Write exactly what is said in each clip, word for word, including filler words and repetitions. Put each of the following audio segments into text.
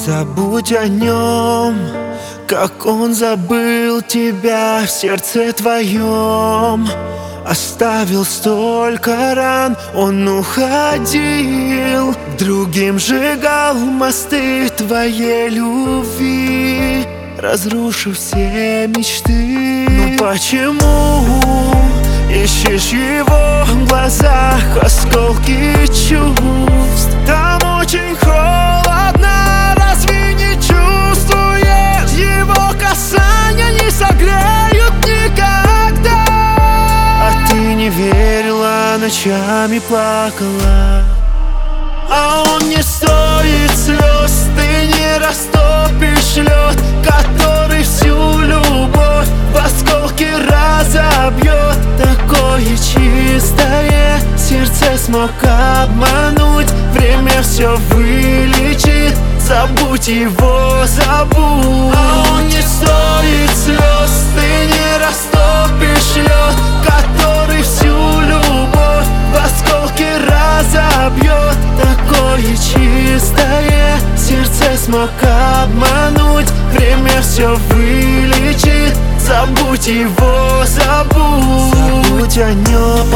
Забудь о нем, как он забыл тебя в сердце твоем. Оставил столько ран, он уходил, к другим сжигал мосты твоей любви, разрушив все мечты. Ну почему ищешь его в глазах осколки чувств? Там очень холодно, разве не чувствуешь? Его касания не согреют никогда. А ты не верила, ночами плакала. А он не стоит слез, ты не растопишь лед, который всю любовь в осколки разобьет. Такое чистое сердце смог обмануть, время все вылечит, забудь его, забудь. А он не стоит слез, ты не растопишь лед, который всю любовь в осколки разобьет. Такое чистое сердце смог обмануть, время все вылечит, забудь его, забудь. Забудь о нем.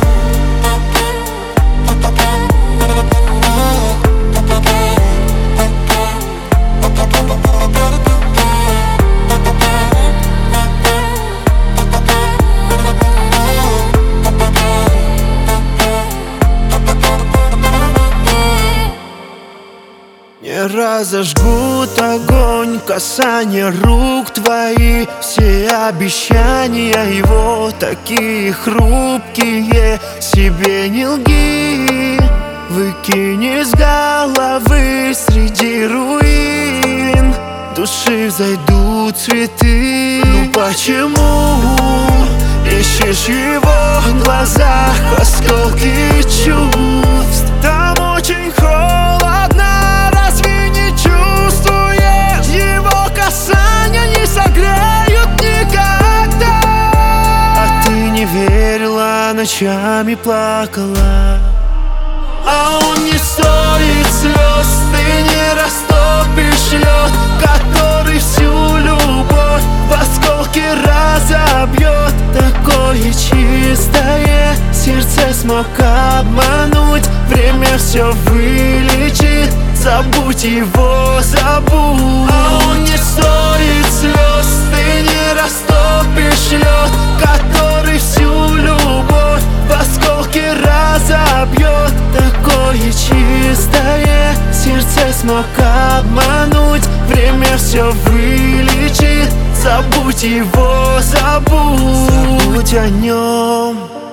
Не разожгут огонь касания рук твои, все обещания его такие хрупкие. Себе не лги, выкини с головы, среди руин души взойдут цветы. Ну почему ищешь его в глазах осколки чувств? Там очень холодно, разве не чувствуешь? Его касания не согреют никогда. А ты не верила, ночами плакала. А он не стоит слез, ты не растопишь лед, который всю любовь в осколки разобьет. Такое чистое сердце смог обмануть, время все вылечит, забудь его, забудь. А он не стоит слез, ты не растопишь лед, который всю любовь в осколки разобьет. Такое чистое сердце смог обмануть, время все вылечит, забудь его, забудь. Забудь о нем.